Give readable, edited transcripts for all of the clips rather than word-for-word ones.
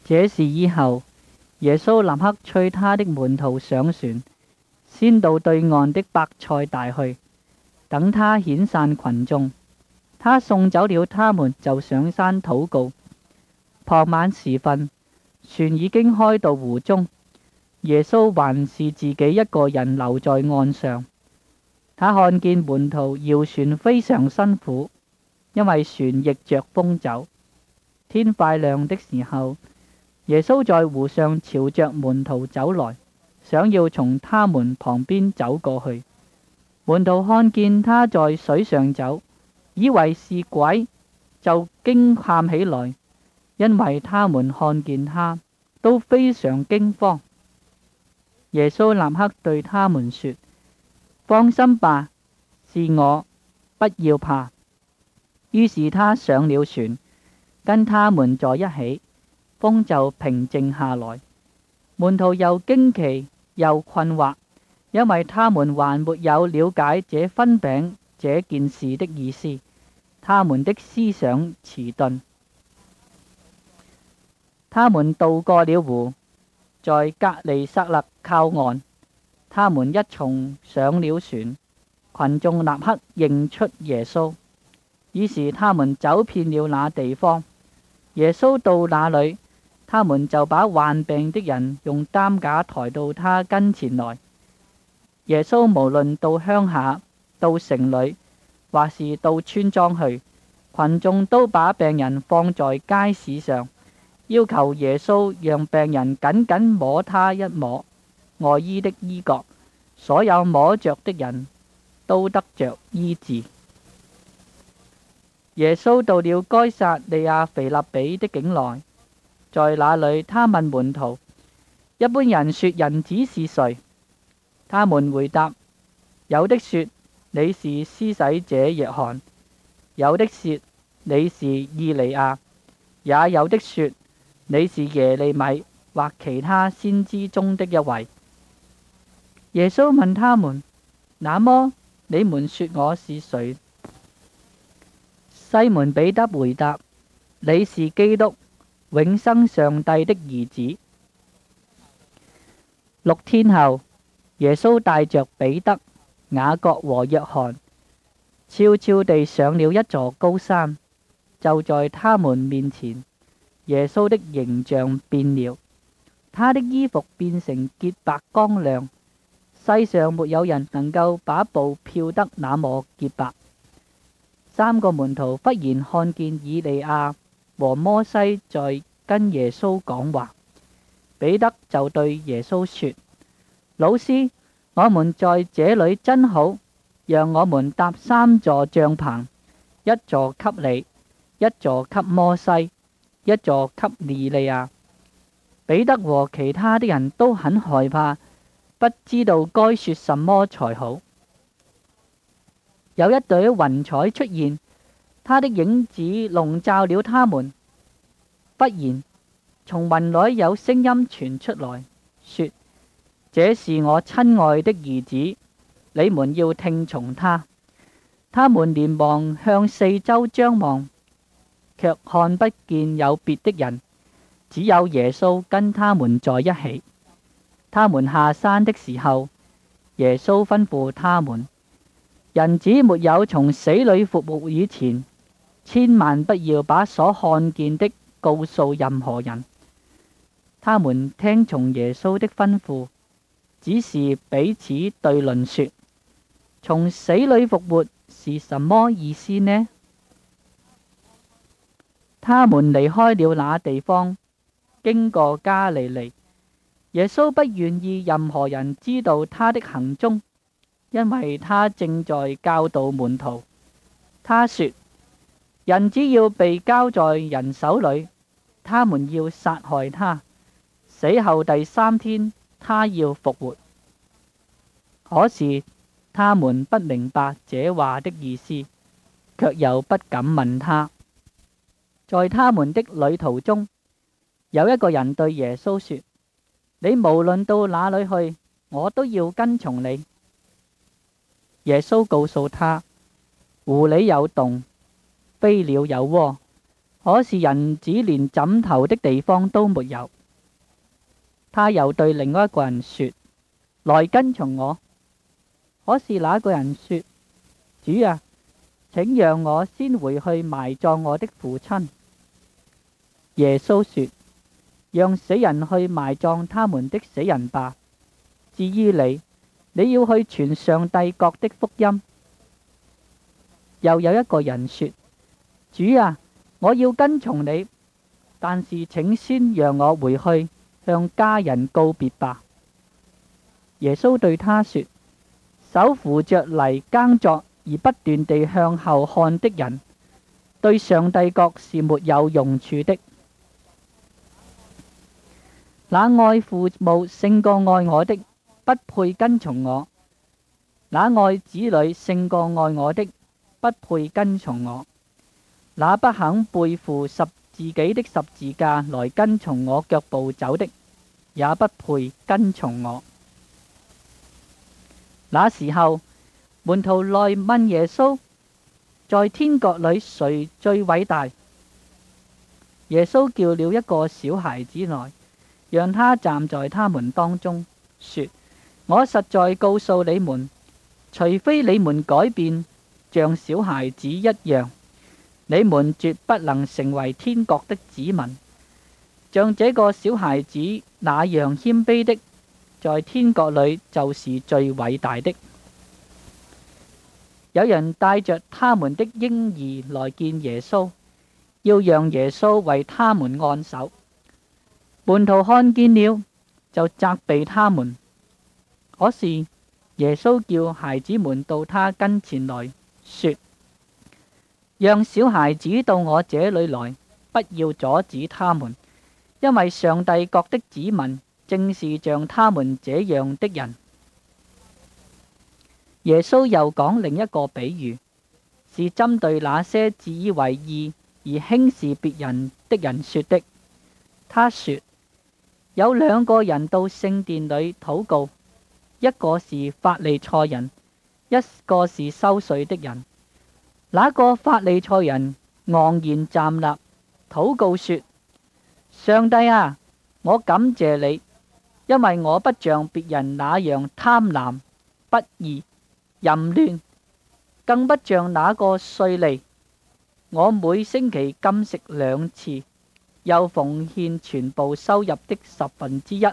這事以後，耶穌立刻催他的門徒上船，先到對岸的伯賽大去，等他遣散群眾。他送走了他們，就上山禱告。傍晚時分，船已經開到湖中，耶穌還是自己一個人留在岸上。他看見門徒搖船非常辛苦，因為船逆着風走。天快亮的時候，耶穌在湖上朝着門徒走來，想要從他們旁邊走過去。門徒看見他在水上走，以為是鬼，就驚喊起來，因為他們看見他都非常驚慌。耶穌立刻對他們說：放心吧，是我，不要怕。於是他上了船，跟他們在一起，風就平靜下來。門徒又驚奇又困惑，因為他們還沒有了解這分餅這件事的意思，他們的思想遲鈍。他們渡過了湖，在革尼撒勒靠岸。他們一同上了船，群眾立刻認出耶穌，於是他們走遍了那地方。耶穌到那裏，他們就把患病的人用擔架抬到他跟前來。耶穌無論到鄉下、到城裏，或是到村莊去，群眾都把病人放在街市上，要求耶穌讓病人緊緊摸他一摸外衣的衣角。所有摸着的人都得着醫治。耶穌到了該撒利亞腓立比的境內，在那裏他問門徒：一般人說人子是誰？他們回答：有的說你是施洗者約翰，有的說你是以利亞，也有的說你是耶利米或其他先知中的一位。耶穌問他們：那麼你們說我是誰？西門彼得回答：你是基督，永生上帝的兒子。6天後，耶穌帶着彼得、雅各和約翰，悄悄地上了一座高山。就在他們面前，耶穌的形象變了，他的衣服變成潔白光亮，世上沒有人能夠把布漂得那麼潔白。3個門徒忽然看見以利亞和摩西在跟耶穌講話。彼得就對耶穌說：老師，我們在這裏真好，讓我們搭3座帳棚，一座給你，一座給摩西，一座給以利亞。彼得和其他的人都很害怕，不知道該說什麼才好。有一朵雲彩出現，他的影子籠罩了他們。忽然從雲裏有聲音傳出來，說：這是我親愛的兒子，你們要聽從他。他們連忙向四周張望，卻看不見有別的人，只有耶穌跟他們在一起。他們下山的時候，耶穌吩咐他們：人子沒有從死裏復活以前，千萬不要把所看見的告訴任何人。他們聽從耶穌的吩咐，只是彼此對論說：從死裏復活是什麼意思呢？他們離開了那地方，經過加利利。耶穌不願意任何人知道他的行蹤，因為他正在教導門徒。他說：人只要被交在人手裏，他們要殺害他，死後第3天他要復活。可是他們不明白這話的意思，卻又不敢問他。在他們的旅途中，有一個人對耶穌說：你無論到哪裏去，我都要跟從你。耶穌告訴他：狐狸有洞，飛鳥有窩， 可是人子連枕頭的地方都沒有。他又對另外一個人說：來跟從我。可是那個人說：主啊，請讓我先回去埋葬我的父親。耶穌說：讓死人去埋葬他們的死人吧。至於你，你要去傳上帝國的福音。又有一個人說：主啊，我要跟從你，但是請先讓我回去向家人告別吧。耶穌對他說：手扶着犁耕作而不斷地向後看的人，對上帝國是沒有用處的。那愛父母勝過愛我的，不配跟從我；那愛子女勝過愛我的，不配跟從我；那不肯背負自己的十字架來跟從我腳步走的，也不配跟從我。那時候，門徒來問耶穌：在天國裏誰最偉大？耶穌叫了一個小孩子來，讓他站在他們當中，說：我實在告訴你們，除非你們改變，像小孩子一樣，你們絕不能成為天國的子民。像這個小孩子那樣謙卑的，在天國裏就是最偉大的。有人帶着他們的嬰兒來見耶穌，要讓耶穌為他們按手。門徒看見了，就責備他們。可是耶穌叫孩子們到他跟前來，說：讓小孩子到我這裏來，不要阻止他們，因為上帝國的子民正是像他們這樣的人。耶穌又講另一個比喻，是針對那些自以為義而輕視別人的人說的。他說：有兩個人到聖殿裏禱告，一個是法利賽人，一個是收稅的人。那個法利賽人昂然站立，禱告說：上帝啊，我感謝你，因為我不像別人那樣貪婪、不義、淫亂，更不像那個稅吏。我每星期禁食2次，又奉獻全部收入的1/10。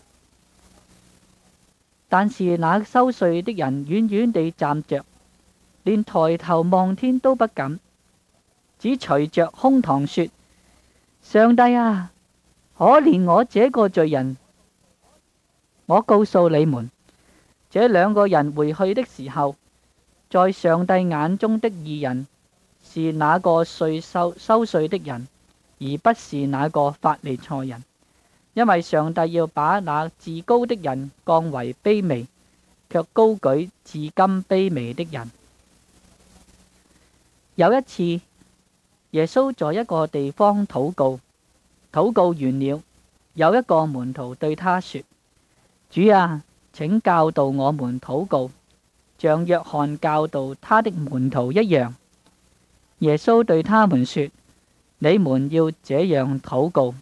但是那收稅的人遠遠地站着，連抬頭望天都不敢，只捶着胸膛說：上帝啊，可憐我這個罪人。我告訴你們，這兩個人回去的時候，在上帝眼中的義人是那個收稅的人，而不是那個法利賽人。因為上帝要把那自高的人降為卑微，卻高舉至今卑微的人。有一次，耶穌在一個地方禱告，禱告完了，有一個門徒對他說：主啊，請教導我們禱告，像約翰教導他的門徒一樣。耶穌對他們說：你們要這樣禱告：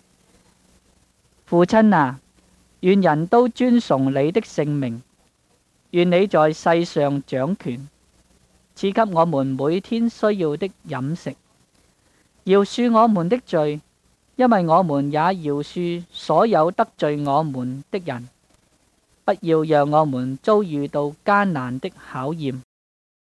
父親啊，願人都尊崇你的聖名，願你在世上掌權，賜給我們每天需要的飲食，饒恕我們的罪，因為我們也饒恕所有得罪我們的人。不要讓我們遭遇到艱難的考驗。